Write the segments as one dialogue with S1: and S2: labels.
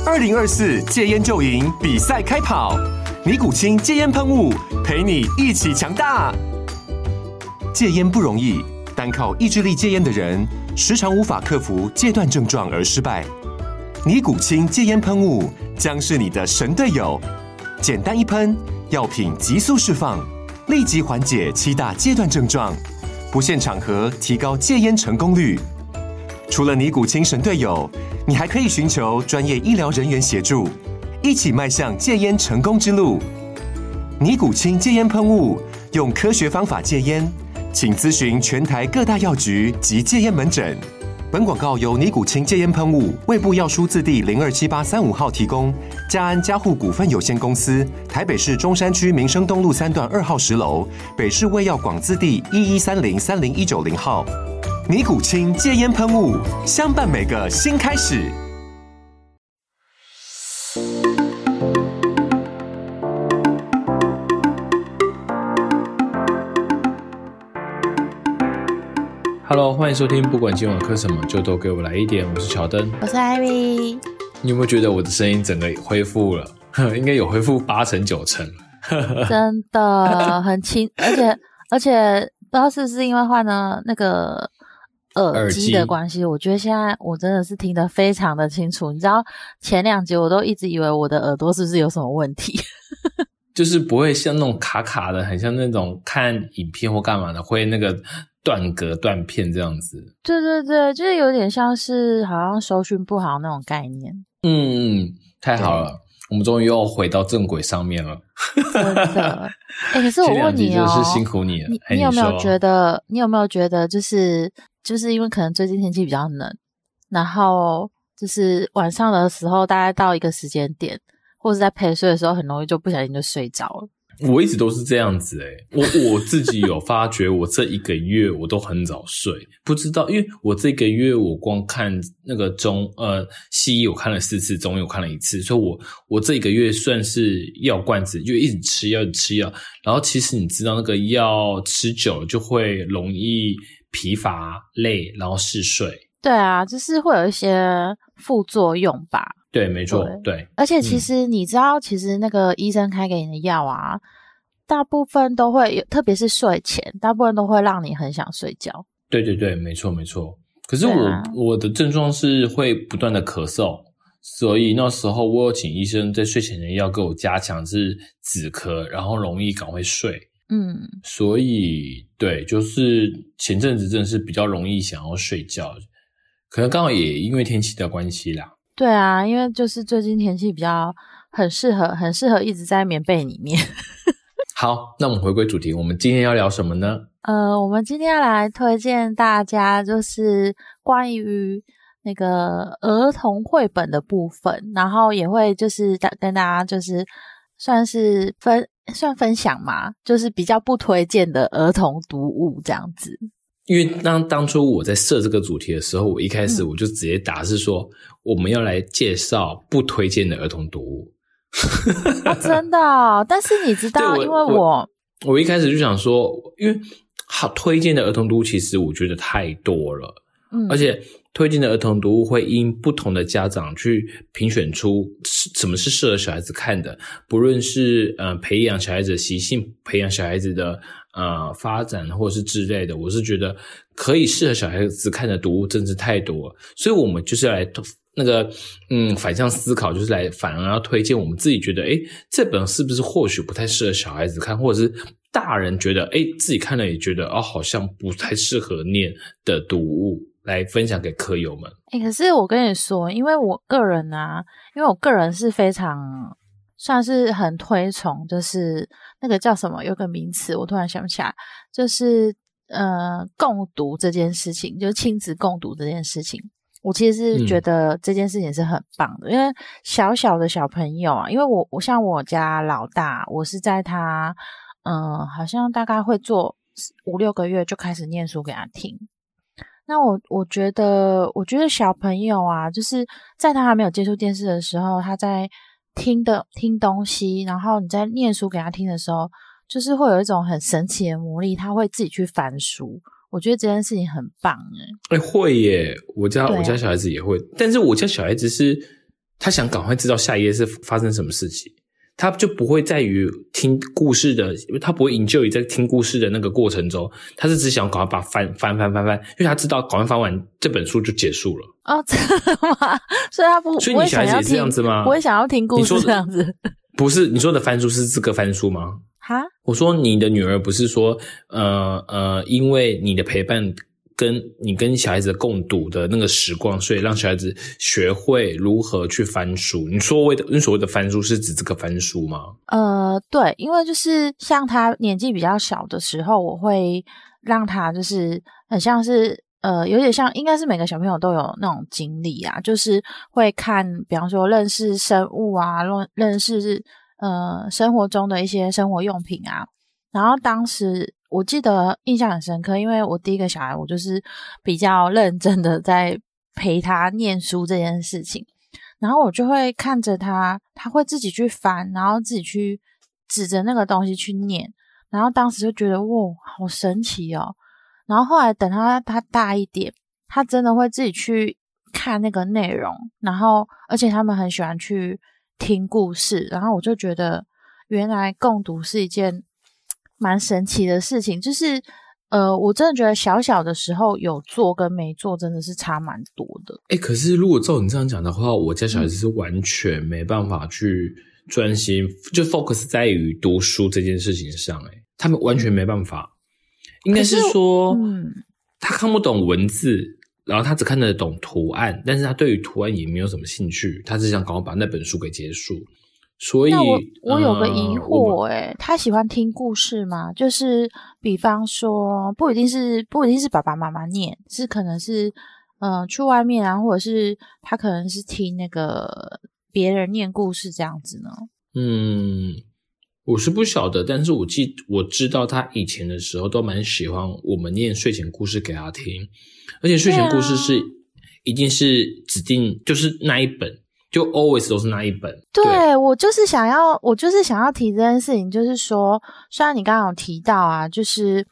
S1: 2024戒烟就赢比赛开跑，尼古清戒烟喷雾陪你一起强大。戒烟不容易，单靠意志力戒烟的人，时常无法克服戒断症状而失败。尼古清戒烟喷雾将是你的神队友，简单一喷，药品急速释放，立即缓解7大戒断症状，不限场合提高戒烟成功率。除了尼古清神队友，你还可以寻求专业医疗人员协助，一起迈向戒烟成功之路。尼古清戒烟喷雾，用科学方法戒烟，请咨询全台各大药局及戒烟门诊。本广告由尼古清戒烟喷雾、卫部药书字第027835号提供，嘉安嘉护股份有限公司，台北市中山区民生东路3段2号10楼，北市卫药广字第1130-30190号。尼古清戒烟喷雾，相伴每个新开始。
S2: Hello， 欢迎收听，不管今晚嗑什么，就都给我来一点。我是乔登，
S3: 我是艾米。
S2: 你有没有觉得我的声音整个恢复了？应该有恢复8成9成了。
S3: 真的很轻，而且不知道是不是因为换了那个耳机的关系，我觉得现在我真的是听得非常的清楚。你知道前2集我都一直以为我的耳朵是不是有什么问题，
S2: 就是不会像那种卡卡的，很像那种看影片或干嘛的会那个断格断片这样子。对对对，就是有点像是好像收讯不好那种概念。太好了，我们终于又回到正轨上面了。
S3: 真的。可是我问你哦，
S2: 就是辛苦你了。
S3: 你有没有觉得就是因为可能最近天气比较冷，然后就是晚上的时候大概到一个时间点，或者在陪睡的时候很容易就不小心就睡着了。
S2: 我一直都是这样子我自己有发觉，我这1个月我都很早睡，不知道，因为我这个月我光看那个西医我看了4次，中医我看了1次，所以我这1个月算是药罐子，就一直吃药，然后其实你知道那个药吃久了就会容易疲乏、累，然后嗜睡。
S3: 对啊，就是会有一些副作用吧。
S2: 对，没错，对。
S3: 而且其实你知道，其实那个医生开给你的药啊，大部分都会有，特别是睡前，大部分都会让你很想睡觉。对
S2: 对对，没错没错。可是我的症状是会不断的咳嗽，所以那时候我有请医生在睡前的药给我加强是止咳，然后容易赶快睡。所以对，就是前阵子真的是比较容易想要睡觉，可能刚好也因为天气的关系啦。
S3: 对啊，因为就是最近天气比较很适合一直在棉被里面。
S2: 好，那我们回归主题，我们今天要聊什么呢？
S3: 我们今天要来推荐大家就是关于那个儿童绘本的部分，然后也会就是跟大家就是算分享嘛，就是比较不推荐的儿童读物这样子。
S2: 因为当初我在设这个主题的时候，我一开始我就直接打是说我们要来介绍不推荐的儿童读物。
S3: 真的哦？但是你知道，因为
S2: 我一开始就想说，因为好推荐的儿童读物其实我觉得太多了，而且推荐的儿童读物会因不同的家长去评选出什么是适合小孩子看的，不论是培养小孩子的习性，培养小孩子的发展或者是之类的，我是觉得可以适合小孩子看的读物真是太多了，所以我们就是来那个反向思考，就是反而要推荐我们自己觉得这本是不是或许不太适合小孩子看，或者是大人觉得自己看了也觉得好像不太适合念的读物来分享给科友们。
S3: 可是我跟你说，因为我个人是非常算是很推崇，就是那个叫什么，有个名词我突然想不起来，就是共读这件事情，就是亲子共读这件事情，我其实是觉得这件事情是很棒的，因为小小的小朋友啊，因为我像我家老大，我是在他好像大概会做5-6个月就开始念书给他听。那我觉得小朋友啊，就是在他还没有接触电视的时候，他在听东西，然后你在念书给他听的时候，就是会有一种很神奇的魔力，他会自己去翻书。我觉得这件事情很棒会
S2: 耶，我家小孩子也会，但是我家小孩子是他想赶快知道下一页是发生什么事情，他就不会在于听故事的，他不会enjoy在听故事的那个过程中，他是只想赶快把它翻，因为他知道赶快翻完这本书就结束了。
S3: 哦，真的吗？所以他不，
S2: 所以你小孩子也是这样子吗？
S3: 不会想要听故事这样子？
S2: 不是，你说的翻书是这个翻书吗？
S3: 哈，
S2: 我说你的女儿不是说因为你的陪伴跟你跟小孩子共读的那个时光，所以让小孩子学会如何去翻书。你所谓的翻书是指这个翻书吗？
S3: 对，因为就是像他年纪比较小的时候，我会让他就是很像是有点像，应该是每个小朋友都有那种经历啊，就是会看，比方说认识生物啊，认识生活中的一些生活用品啊。然后当时我记得印象很深刻，因为我第一个小孩，我就是比较认真的在陪他念书这件事情，然后我就会看着他会自己去翻，然后自己去指着那个东西去念，然后当时就觉得哇，好神奇哦。然后后来等他大一点，他真的会自己去看那个内容，然后而且他们很喜欢去听故事，然后我就觉得原来共读是一件蛮神奇的事情，就是我真的觉得小小的时候有做跟没做真的是差蛮多的。
S2: 可是如果照你这样讲的话，我家小孩子是完全没办法去专心就 focus 在于读书这件事情上，他们完全没办法。应该是说他看不懂文字，然后他只看得懂图案，但是他对于图案也没有什么兴趣，他只想赶快把那本书给结束。所以
S3: 那我有个疑惑他喜欢听故事吗？就是比方说不一定是爸爸妈妈念，是可能是去外面啊，或者是他可能是听那个别人念故事这样子呢？
S2: 我是不晓得，但是我知道他以前的时候都蛮喜欢我们念睡前故事给他听，而且睡前故事是一定是指定就是那一本，就 always 都是那一本。
S3: 对，我就是想要提这件事情，就是说虽然你刚刚有提到啊，就是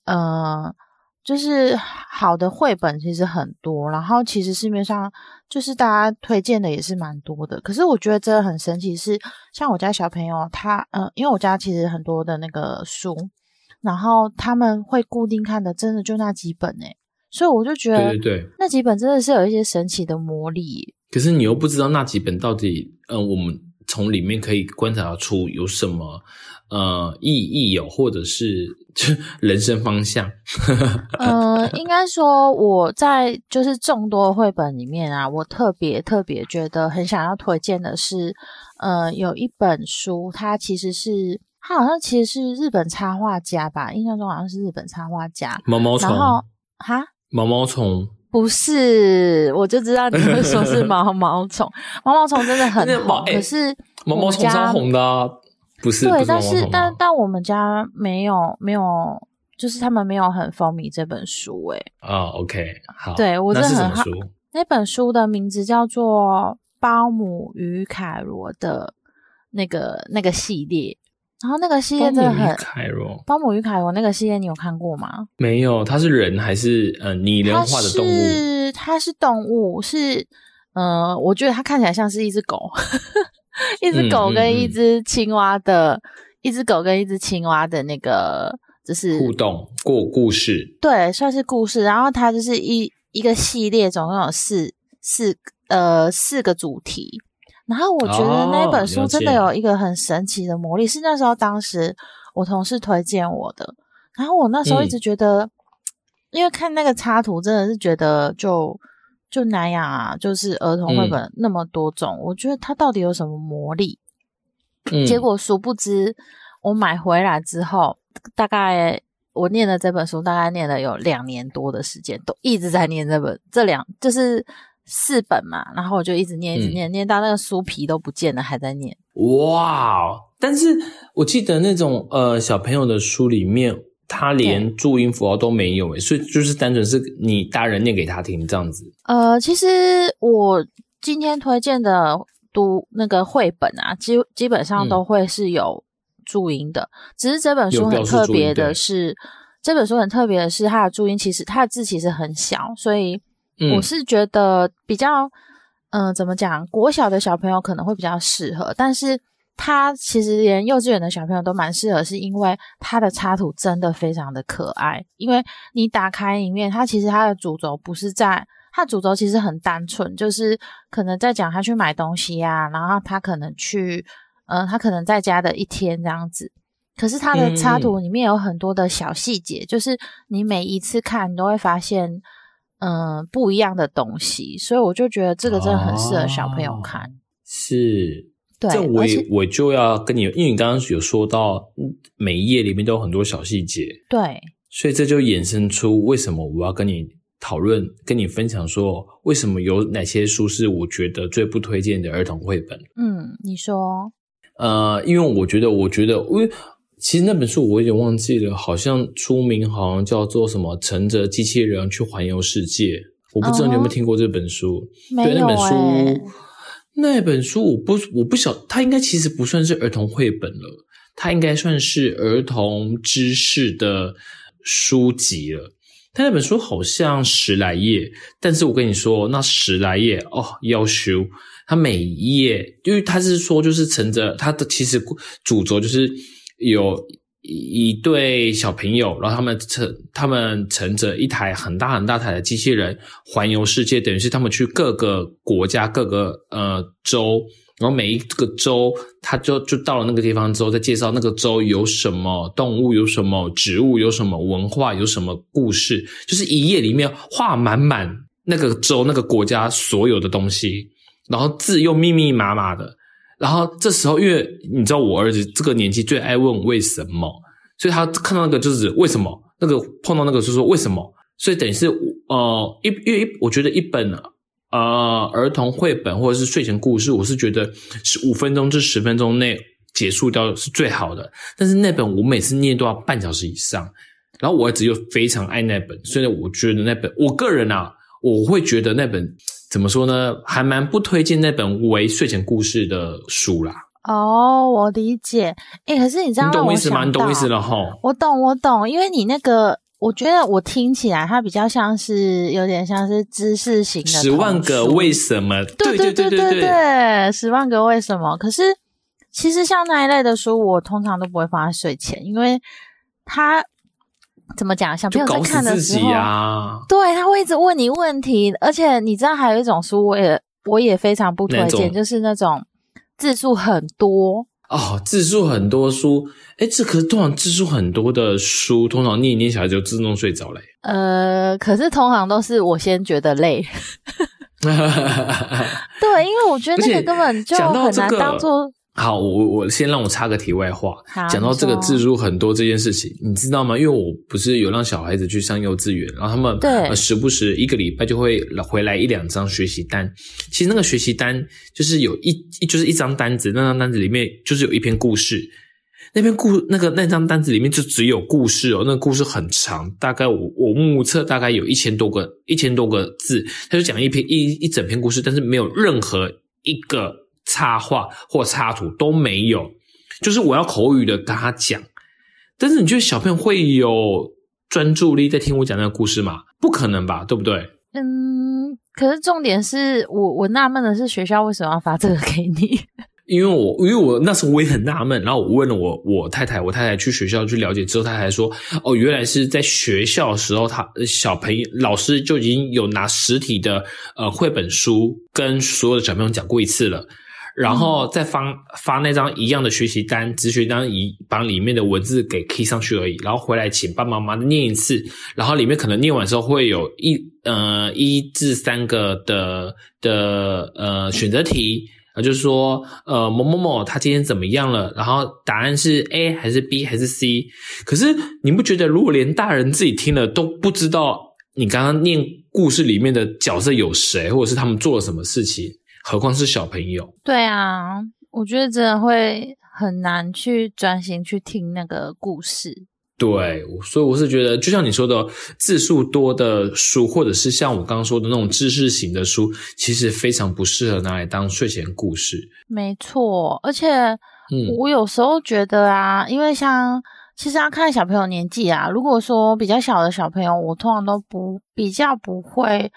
S3: 好的绘本其实很多，然后其实市面上就是大家推荐的也是蛮多的，可是我觉得真的很神奇是像我家小朋友他因为我家其实很多的那个书，然后他们会固定看的真的就那几本所以我就觉得对那几本真的是有一些神奇的魔力。
S2: 可是你又不知道那几本到底我们从里面可以观察出有什么意义或者是人生方向。
S3: 应该说我在就是众多绘本里面啊，我特别觉得很想要推荐的是有一本书，它好像其实是日本插画家吧，印象中好像是日本插画家
S2: 毛毛虫。
S3: 然后
S2: 毛毛虫
S3: 不是，我就知道你会说是毛毛虫。毛毛虫真的很红，可是
S2: 毛毛虫超红的啊。不是
S3: 对，
S2: 不是
S3: 但我们家没有，就是他们没有很风靡这本书
S2: OK 好。
S3: 对，我真的很好。
S2: 那是什么书？
S3: 那本书的名字叫做包姆与凯罗的那个系列，然后那个系列真的很包姆与凯罗那个系列你有看过吗？
S4: 没有。它是人还是拟人化的动物？
S3: 它是动物，是我觉得它看起来像是一只狗。一只狗跟一只青蛙的一只狗跟一只青蛙的那个就是
S2: 互动过故事。
S3: 对，算是故事。然后它就是一个系列，总共有四个主题。然后我觉得那本书真的有一个很神奇的魔力，是那时候当时我同事推荐我的。然后我那时候一直觉得因为看那个插图真的是觉得就那样啊，就是儿童绘本那么多种，我觉得它到底有什么魔力？结果殊不知我买回来之后，大概我念了这本书，大概念了有2年多的时间，都一直在念就是4本嘛，然后我就一直念念到那个书皮都不见了还在念。
S2: 哇！但是我记得那种小朋友的书里面他连注音符号都没有所以就是单纯是你大人念给他听这样子。
S3: 其实我今天推荐的读那个绘本啊，基本上都会是有注音的，只是这本书很特别的是它的注音其实它的字其实很小，所以我是觉得比较怎么讲，国小的小朋友可能会比较适合，但是它其实连幼稚园的小朋友都蛮适合，是因为它的插图真的非常的可爱。因为你打开里面，它其实它的主轴不是在，它的主轴其实很单纯，就是可能在讲他去买东西啊，然后他可能去他可能在家的一天这样子。可是它的插图里面有很多的小细节，就是你每一次看你都会发现不一样的东西，所以我就觉得这个真的很适合小朋友看。
S2: 是，
S3: 对，
S2: 这我就要跟你，因为你刚刚有说到每一页里面都有很多小细节，
S3: 对，
S2: 所以这就衍生出为什么我要跟你讨论，跟你分享说为什么有哪些书是我觉得最不推荐的儿童绘本。
S3: 你说。
S2: 因为我觉得因为其实那本书我有点忘记了，好像书名好像叫做什么乘着机器人去环游世界，我不知道你有没有听过这本书。
S3: 没有。
S2: 对，那本书我不晓，它应该其实不算是儿童绘本了，它应该算是儿童知识的书籍了。它那本书好像10来页，但是我跟你说那10来页要修，它每一页，因为它是说就是乘着它的，其实主轴就是有一对小朋友，然后他们乘着一台很大很大台的机器人环游世界，等于是他们去各个国家各个州，然后每一个州他就到了那个地方之后，再介绍那个州有什么动物，有什么植物，有什么文化，有什么故事，就是一页里面画满满那个州那个国家所有的东西，然后字又密密麻麻的。然后这时候因为你知道我儿子这个年纪最爱问为什么，所以他看到那个就是为什么，那个碰到那个就说为什么，所以等于是因为我觉得一本儿童绘本或者是睡前故事，我是觉得是5分钟至10分钟内结束掉是最好的，但是那本我每次念都要半小时以上，然后我儿子又非常爱那本，所以我觉得那本我个人我会觉得那本怎么说呢，还蛮不推荐那本为睡前故事的书啦。
S3: 我理解。可是你知道，
S2: 你懂我意思吗？你懂我意思了齁。
S3: 我懂，因为你那个我觉得我听起来它比较像是有点像是知识型的
S2: 10万个为什么。
S3: 对10万个为什么。可是其实像那一类的书我通常都不会放在睡前，因为它怎么讲，小朋友在看的时候
S2: 就搞死自己啊，
S3: 对，他会一直问你问题。而且你知道还有一种书我也非常不推荐，就是那种字数很多
S2: 字数很多书，这可是通常字数很多的书，通常念一念小孩就自动睡着了。
S3: 可是通常都是我先觉得累。对，因为我觉得那个根本就很难当做。
S2: 好，我先让我插个题外话，讲到这个字数很多这件事情，你知道吗？因为我不是有让小孩子去上幼稚园，然后他们时不时1个礼拜就会回来1-2张学习单。其实那个学习单就是有就是一张单子，那张单子里面就是有一篇故事，那张单子里面就只有故事那个故事很长，大概我目测大概有1000多个字，他就讲一整篇故事，但是没有任何一个插画或插图都没有，就是我要口语的跟他讲。但是你觉得小朋友会有专注力在听我讲那个故事吗？不可能吧，对不对？
S3: 可是重点是我纳闷的是学校为什么要发这个给你？
S2: 因为我那时候我也很纳闷，然后我问了我太太去学校去了解之后，她还说原来是在学校的时候，小朋友老师就已经有拿实体的绘本书跟所有的小朋友讲过一次了。然后再发那张一样的学习单，只学单把里面的文字给 key 上去而已，然后回来请爸爸妈妈念一次，然后里面可能念完之后会有1至3个的选择题，就是说某某某他今天怎么样了，然后答案是 A 还是 B 还是 C。 可是你不觉得如果连大人自己听了都不知道你刚刚念故事里面的角色有谁，或者是他们做了什么事情，何况是小朋友？对
S3: 啊，我觉得真的会很难去专心去听那个故事。
S2: 对，所以我是觉得就像你说的，字数多的书，或者是像我刚刚说的那种知识型的书，其实非常不适合拿来当睡前故事。
S3: 没错，而且我有时候觉得因为其实要看小朋友年纪如果说比较小的小朋友，我通常都比较不会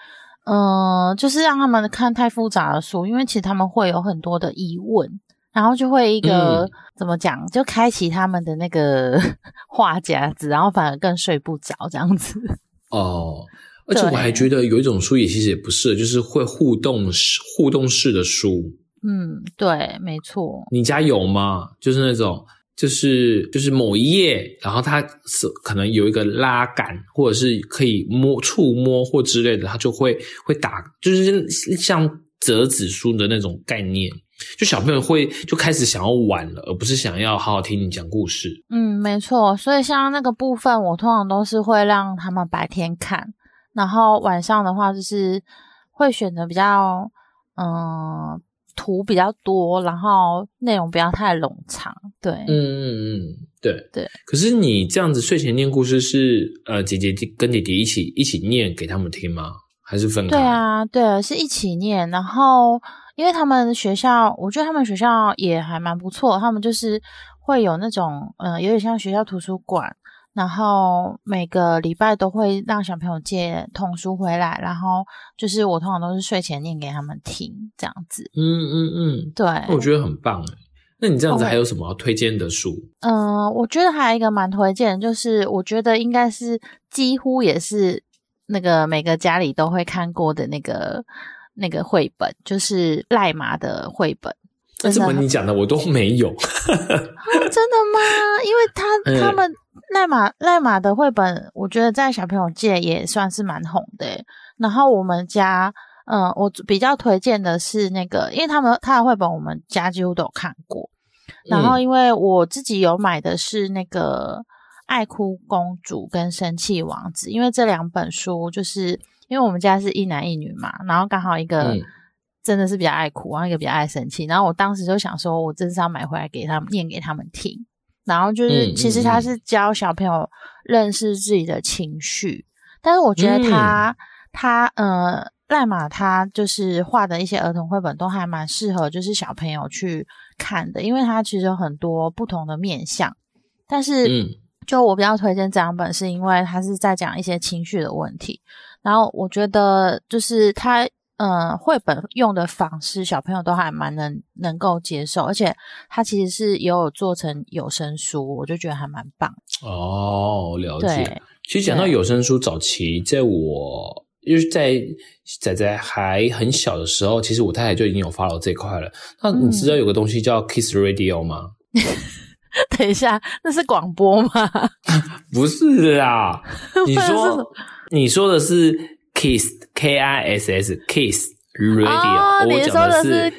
S3: 就是让他们看太复杂的书，因为其实他们会有很多的疑问，然后就会一个怎么讲，就开启他们的那个话匣子，然后反而更睡不着这样子。
S2: 哦，而且我还觉得有一种书也其实也不适合，就是会互动式的书。
S3: 对，没错。
S2: 你家有吗？就是那种就是某一页，然后它是可能有一个拉杆，或者是可以触摸或之类的，它就会打，就是像折纸书的那种概念。就小朋友就开始想要玩了，而不是想要好好听你讲故事。
S3: 没错。所以像那个部分，我通常都是会让他们白天看，然后晚上的话就是会选择比较图比较多，然后内容不要太冗长。对，
S2: 对。可是你这样子睡前念故事是姐姐跟弟弟一起念给他们听吗？还是分开？
S3: 对啊，是一起念。然后因为他们学校，我觉得他们学校也还蛮不错，他们就是会有那种有点像学校图书馆，然后每个礼拜都会让小朋友借童书回来，然后就是我通常都是睡前念给他们听这样子。对，
S2: 我觉得很棒耶。那你这样子还有什么要推荐的书？
S3: 我觉得还有一个蛮推荐，就是我觉得应该是几乎也是那个每个家里都会看过的那个绘本，就是赖马的绘本。
S2: 那怎么你讲的我都没有？
S3: 真的吗？因为他们赖马的绘本，我觉得在小朋友界也算是蛮红的耶。然后我们家我比较推荐的是那个，因为他的绘本我们家几乎都有看过。然后因为我自己有买的是那个爱哭公主跟生气王子，因为这两本书就是因为我们家是一男一女嘛，然后刚好一个真的是比较爱哭，然后一个比较爱生气，然后我当时就想说我真是要买回来给他们念给他们听。然后就是其实他是教小朋友认识自己的情绪，但是我觉得他赖马他就是画的一些儿童绘本都还蛮适合就是小朋友去看的，因为他其实有很多不同的面向。但是就我比较推荐这两本是因为他是在讲一些情绪的问题，然后我觉得就是他绘本用的方式小朋友都还蛮能够接受，而且他其实是也有做成有声书，我就觉得还蛮棒。
S2: 了解。其实讲到有声书，早期在我就是在仔仔还很小的时候，其实我太太就已经有 follow 这一块了。那你知道有个东西叫 Kiss Radio 吗？
S3: 等一下，那是广播吗？
S2: 不是啦，你说的是 Kiss K-I-S-S Kiss Radio，
S3: 你说的是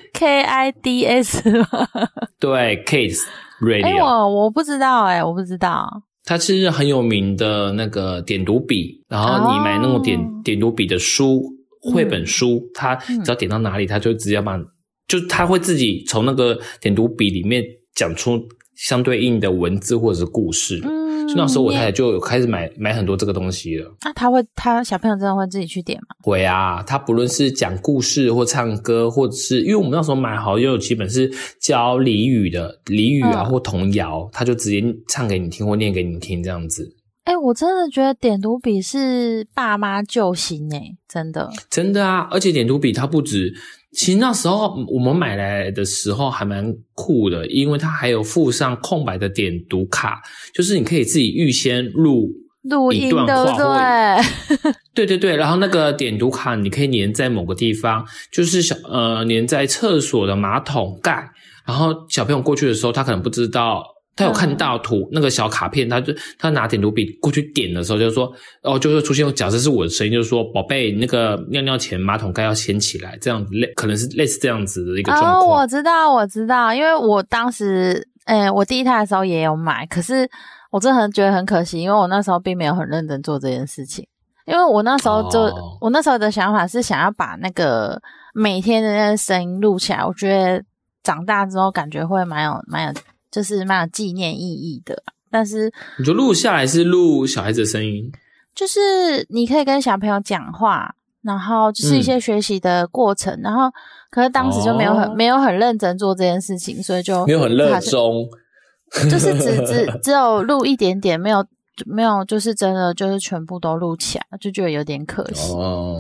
S3: K-I-D-S 吗？
S2: 对 Kiss Radio。
S3: 我不知道我不知道。
S2: 它是很有名的那个点读笔，然后你买那种点读笔的书，绘本书，它只要点到哪里，它就直接就它会自己从那个点读笔里面讲出相对应的文字或者是故事。所以那时候我太太就有开始买很多这个东西了。他小朋友真的会自己去点吗？会啊，他不论是讲故事或唱歌，或者是因为我们那时候买好又有几本是教俚语啊或童谣，他就直接唱给你听或念给你听这样子。
S3: 我真的觉得点读笔是爸妈救星真的
S2: 啊！而且点读笔它不止，其实那时候我们买来的时候还蛮酷的，因为它还有附上空白的点读卡，就是你可以自己预先录一段话，对，然后那个点读卡你可以粘在某个地方，就是粘在厕所的马桶盖，然后小朋友过去的时候他可能不知道。他有看到那个小卡片，他拿点读笔过去点的时候，就说就会出现假设是我的声音，就是说宝贝，那个尿尿前马桶盖要掀起来，这样子可能是类似这样子的一个状况。
S3: 我知道，因为我当时我第一胎的时候也有买，可是我真的觉得很可惜，因为我那时候并没有很认真做这件事情，因为我那时候我那时候的想法是想要把那个每天的那个声音录起来，我觉得长大之后感觉会蛮有就是蛮有纪念意义的。但是
S2: 你就录下来是录小孩子的声音，
S3: 就是你可以跟小朋友讲话，然后就是一些学习的过程，然后可是当时就没有很认真做这件事情，所以就
S2: 没有很热衷，
S3: 就是只有录一点点，没有就是真的就是全部都录起来，就觉得有点可惜。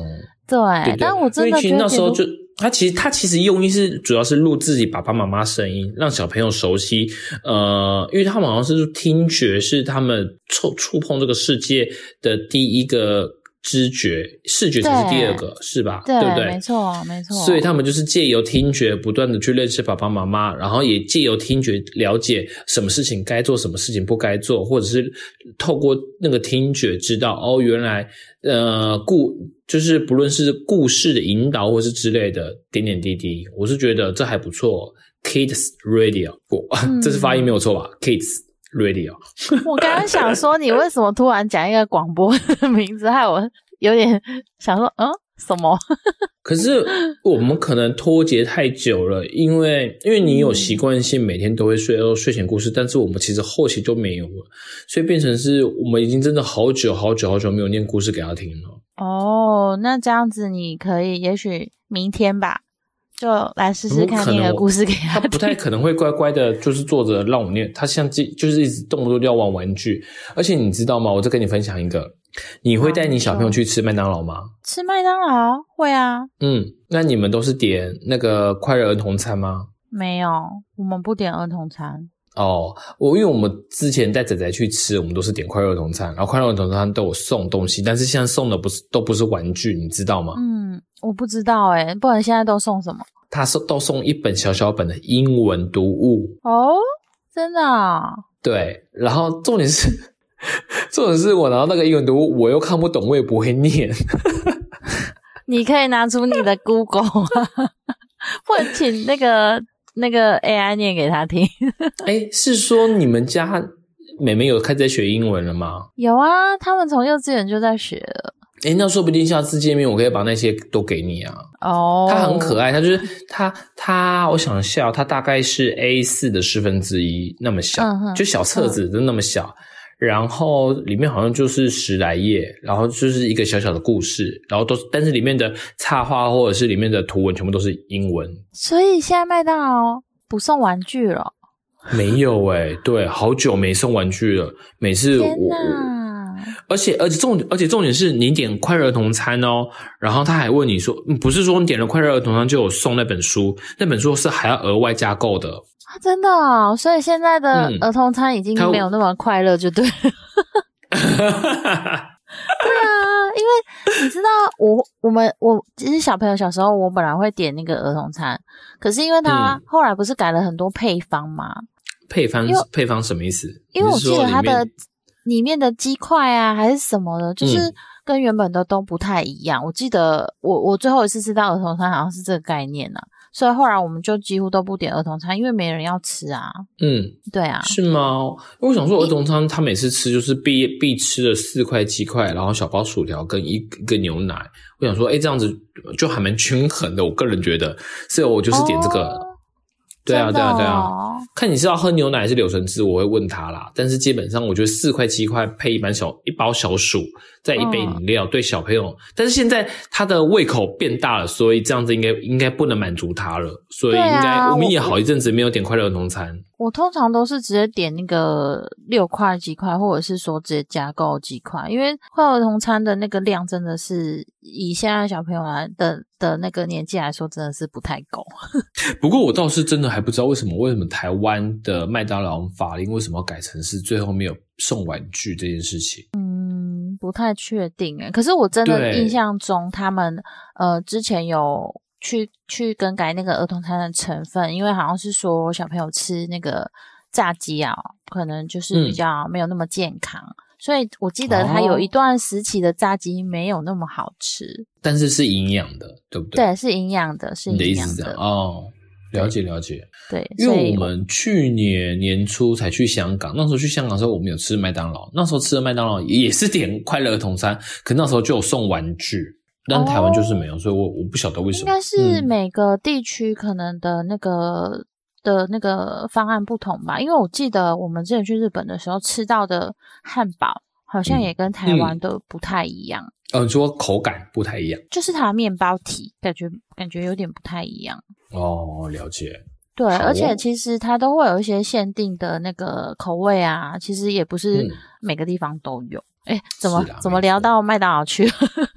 S3: 对，但我真的觉得
S2: 因为其实那时候就他其实用意是主要是录自己爸爸妈妈声音，让小朋友熟悉。因为他们好像是听觉是他们触碰这个世界的第一个知觉，视觉才是第二个，是吧？对不对？
S3: 没错。
S2: 所以他们就是借由听觉不断的去认识爸爸妈妈，然后也借由听觉了解什么事情该做，什么事情不该做，或者是透过那个听觉知道原来就是不论是故事的引导或是之类的点点滴滴，我是觉得这还不错。Kids Radio，这是发音没有错吧？Kids Radio。
S3: 我刚刚想说，你为什么突然讲一个广播的名字，害我有点想说，什么？
S2: 可是我们可能脱节太久了，因为你有习惯性每天都会睡前故事，但是我们其实后期就没有了，所以变成是我们已经真的好久没有念故事给他听了。
S3: 那这样子你可以，也许明天吧，就来试试看念个故事给他听。
S2: 他不太可能会乖乖的，就是坐着让我念。他就是一直动不动就要玩玩具。而且你知道吗？我再跟你分享一个，你会带你小朋友去吃麦当劳吗？
S3: 吃麦当劳会啊。
S2: 那你们都是点那个快乐儿童餐吗？
S3: 没有，我们不点儿童餐。
S2: 因为我们之前带仔仔去吃，我们都是点快乐儿童餐，然后快乐儿童餐都有送东西，但是现在送的都不是玩具，你知道吗？
S3: 我不知道不然现在都送什么？
S2: 他都送一本小小本的英文读物。
S3: 真的啊？
S2: 对，然后重点是我拿到那个英文读物，我又看不懂，我也不会念。
S3: 你可以拿出你的 Google 或者请那个 AI 念给他听。
S2: 是说你们家妹妹有开始在学英文了吗？
S3: 有啊，他们从幼稚园就在学了。
S2: 那说不定下次见面我可以把那些都给你啊。他很可爱，他就是他我想一下，他大概是 A4 的1/10那么小，就小册子就那么小，然后里面好像就是10来页，然后就是一个小小的故事，然后但是里面的插画或者是里面的图文全部都是英文。所
S3: 以现在麦当劳不送玩具了？
S2: 没有对，好久没送玩具了。每次而且重点是你点快乐儿童餐然后他还问你说，不是说你点了快乐儿童餐就有送那本书，那本书是还要额外加购的。
S3: 真的所以现在的儿童餐已经没有那么快乐就对了。对啊，因为你知道我其实小朋友小时候我本来会点那个儿童餐，可是因为他后来不是改了很多配方吗？配
S2: 方什么意思？
S3: 因为我记得它的里面的鸡块啊还是什么的，就是跟原本的都不太一样。我记得我最后一次吃到儿童餐好像是这个概念啊，所以后来我们就几乎都不点儿童餐，因为没人要吃啊。对啊。是
S2: 吗？我想说儿童餐他每次吃就是必吃的4块鸡块，然后小包薯条跟一个牛奶。我想说这样子就还蛮均衡的，我个人觉得，所以我就是点这个。对啊。看你是要喝牛奶还是柳橙汁，我会问他啦。但是基本上我觉得4块鸡块配一包小薯，再一杯饮料，对小朋友。但是现在他的胃口变大了，所以这样子应该不能满足他了，所以我们也好一阵子没有点快乐儿童餐。
S3: 我通常都是直接点那个6块鸡块，或者是说直接加购鸡块，因为快乐儿童餐的那个量真的是以现在小朋友的那个年纪来说真的是不太够。
S2: 不过我倒是真的还不知道为什么台湾的麦当劳法令为什么要改成是最后没有送玩具这件事情。
S3: 不太确定可是我真的印象中他们之前有去更改那个儿童餐的成分，因为好像是说小朋友吃那个炸鸡啊可能就是比较没有那么健康，所以我记得它有一段时期的炸鸡没有那么好吃，
S2: 但是是营养的，对不对？
S3: 对，是营养的，是营养的。你的意思是这样
S2: 了解。
S3: 对，
S2: 因为我们去年年初才去香港，那时候去香港的时候我们有吃麦当劳，那时候吃的麦当劳也是点快乐儿童餐，可那时候就有送玩具，但台湾就是没有，所以我不晓得为什么。
S3: 应该是每个地区可能的那个方案不同吧，因为我记得我们之前去日本的时候吃到的汉堡好像也跟台湾的不太一样。
S2: 你说口感不太一样，
S3: 就是它的面包体感觉有点不太一样。
S2: 了解。
S3: 对，而且其实它都会有一些限定的那个口味啊，其实也不是每个地方都有。怎么聊到麦当劳去了？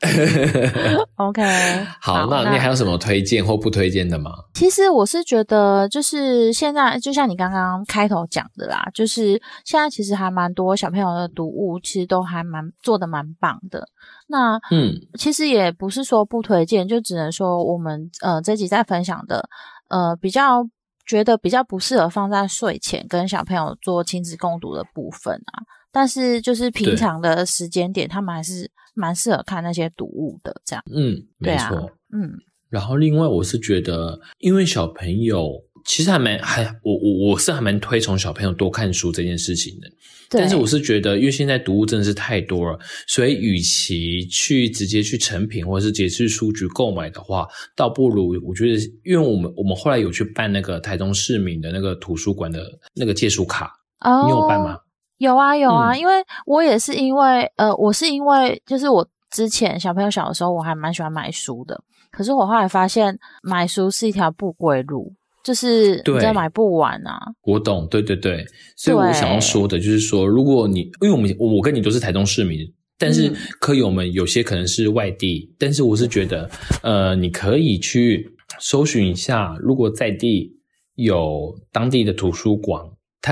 S3: OK，
S2: 好，那你还有什么推荐或不推荐的吗？
S3: 其实我是觉得，就是现在就像你刚刚开头讲的啦，就是现在其实还蛮多小朋友的读物，其实都还做得蛮棒的。那其实也不是说不推荐，就只能说我们这集在分享的比较觉得比较不适合放在睡前跟小朋友做亲子共读的部分啊。但是就是平常的时间点，他们还是蛮适合看那些读物的，这样。
S2: 没错。然后另外我是觉得，因为小朋友其实我是还蛮推崇小朋友多看书这件事情的。但是我是觉得，因为现在读物真的是太多了，所以与其去直接去成品或者是直接去书局购买的话，倒不如我觉得，因为我们后来有去办那个台中市民的那个图书馆的那个借书卡，你有办吗？
S3: 有啊，因为我也是因为我是因为就是我之前小朋友小的时候，我还蛮喜欢买书的，可是我后来发现买书是一条不归路，就是你真的买不完啊。
S2: 我懂，对，所以我想要说的就是说，如果你因为我跟你都是台中市民，但是科友们有些可能是外地，但是我是觉得你可以去搜寻一下，如果在地有当地的图书馆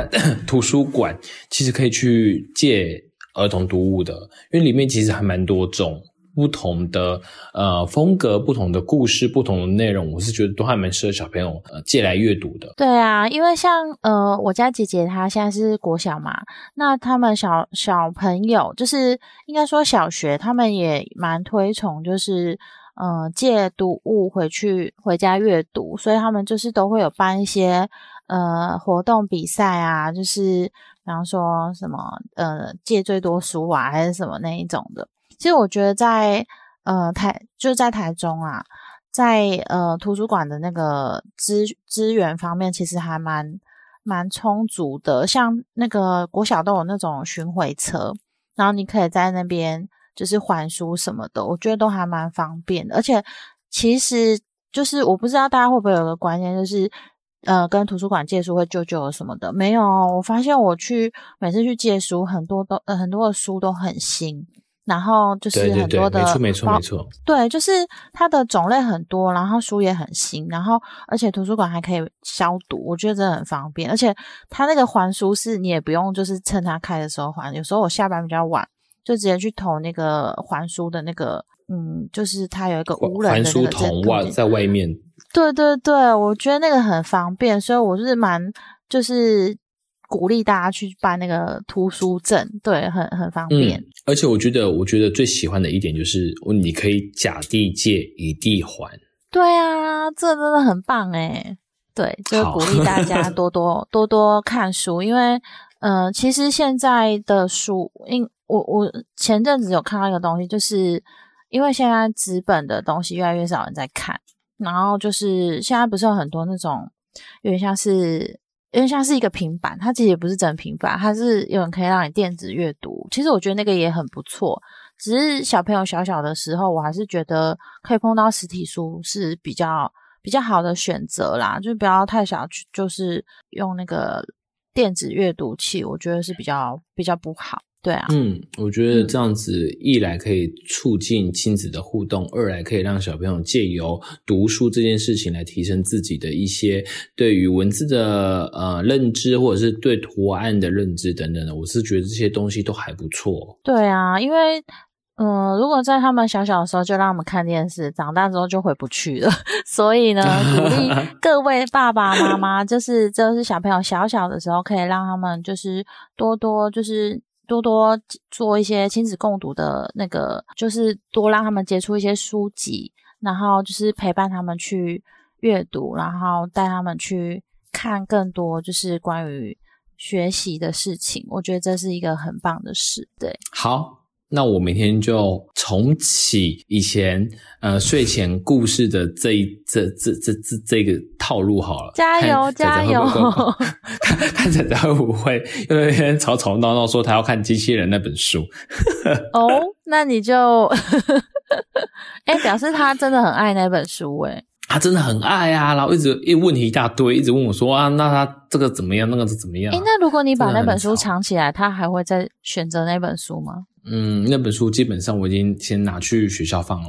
S2: 其实可以去借儿童读物的，因为里面其实还蛮多种不同的风格、不同的故事、不同的内容，我是觉得都还蛮适合小朋友借来阅读的。
S3: 对啊，因为像我家姐姐她现在是国小嘛，那他们小朋友就是应该说小学，他们也蛮推崇就是借读物回家阅读，所以他们就是都会有办一些活动比赛啊，就是比方说什么借最多书啊，还是什么那一种的。其实我觉得在台中啊，在图书馆的那个资源方面，其实还蛮充足的。像那个国小都有那种巡回车，然后你可以在那边就是还书什么的，我觉得都还蛮方便的。而且其实就是我不知道大家会不会有个观念，就是跟图书馆借书会旧旧什么的，没有。我发现每次去借书，很多的书都很新。然后就是很多的，
S2: 没错，
S3: 对，就是它的种类很多，然后书也很新，然后而且图书馆还可以消毒，我觉得真的很方便。而且它那个还书是你也不用就是趁它开的时候还，有时候我下班比较晚，就直接去投那个还书的那个就是它有一个无人的那个
S2: 还书桶在外面。
S3: 对，我觉得那个很方便，所以我就是就是鼓励大家去办那个图书证，对，很方便。
S2: 而且我觉得最喜欢的一点就是你可以甲地借乙地还。
S3: 对啊，这真的很棒诶。对，就鼓励大家多多看书，因为其实现在的书，我前阵子有看到一个东西，就是因为现在纸本的东西越来越少人在看，然后就是现在不是有很多那种有点像是一个平板，它其实也不是真平板，它是有人可以让你电子阅读。其实我觉得那个也很不错，只是小朋友小的时候，我还是觉得可以碰到实体书是比较好的选择啦，就不要太小，就是用那个电子阅读器，我觉得是比较不好。对啊，
S2: 我觉得这样子一来可以促进亲子的互动，二来可以让小朋友借由读书这件事情来提升自己的一些对于文字的认知，或者是对图案的认知等等的，我是觉得这些东西都还不错。
S3: 对啊，因为如果在他们小的时候就让他们看电视，长大之后就回不去了。所以呢，鼓励各位爸爸妈妈，就是小朋友小的时候，可以让他们就是多多做一些亲子共读的那个，就是多让他们接触一些书籍，然后就是陪伴他们去阅读，然后带他们去看更多就是关于学习的事情。我觉得这是一个很棒的事。对，
S2: 好，那我明天就重启以前睡前故事的这个套路好了。
S3: 加油！
S2: 看仔仔会不会因为那天吵闹说他要看机器人那本书。
S3: 哦，那你就表示他真的很爱那本书
S2: 他真的很爱啊，然后一直问题一大堆，一直问我说啊，那他这个怎么样，那个怎么样？
S3: 那如果你把那本书藏起来，他还会再选择那本书吗？
S2: 那本书基本上我已经先拿去学校放了。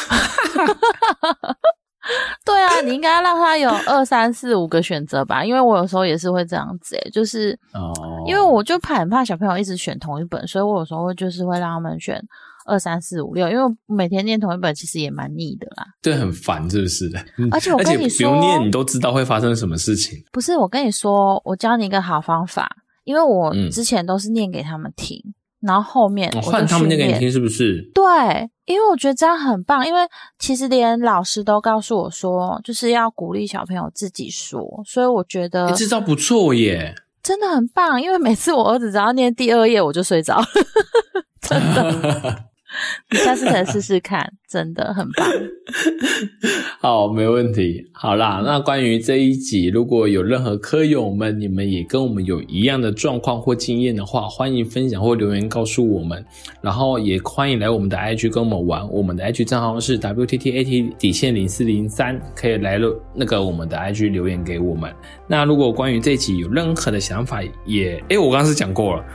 S3: 对啊，你应该让他有2、3、4、5个选择吧，因为我有时候也是会这样子就是因为我就很怕小朋友一直选同一本，所以我有时候就是会让他们选2、3、4、5、6，因为每天念同一本其实也蛮腻的啦。
S2: 对，很烦是不是？
S3: 而且我跟你说，
S2: 不用念你都知道会发生什么事情。不
S3: 是，我跟你说，我教你一个好方法，因为我之前都是念给他们听，然后后面我就
S2: 换他们念给你听是不是？
S3: 对，因为我觉得这样很棒，因为其实连老师都告诉我说就是要鼓励小朋友自己说，所以我觉得
S2: 这招不错耶，
S3: 真的很棒，因为每次我儿子只要念第2页我就睡着了真的你下次可以试试看，真的很棒。
S2: 好，没问题。好啦，那关于这一集，如果有任何科友们，你们也跟我们有一样的状况或经验的话，欢迎分享或留言告诉我们。然后也欢迎来我们的 IG 跟我们玩，我们的 IG 账号是 WTTAT_0403，可以来我们的 IG 留言给我们。那如果关于这一集有任何的想法，我刚刚是讲过了。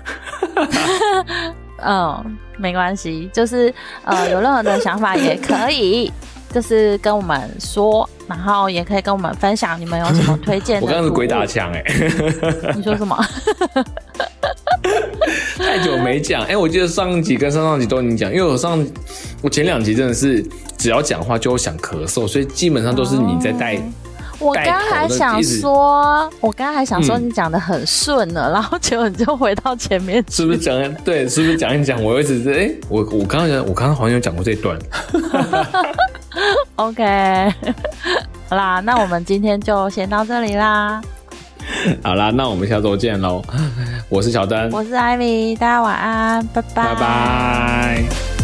S3: 没关系，就是有任何的想法也可以就是跟我们说，然后也可以跟我们分享你们有什么推荐的。
S2: 我刚刚是鬼打墙
S3: 你说什么？
S2: 太久没讲我记得上一集跟上集都已经讲，因为我前2集真的是只要讲话就会想咳嗽，所以基本上都是你在带
S3: 我刚刚还想说你讲得很顺了，然后结果你就回到前面去，
S2: 是不是讲对？是不是讲一讲？我一直是我刚刚好像有讲过这一段。
S3: OK， 好啦，那我们今天就先到这里啦。
S2: 好啦，那我们下周见咯。我是小丹，
S3: 我是 Ivy， 大家晚安，拜拜，
S2: 拜拜。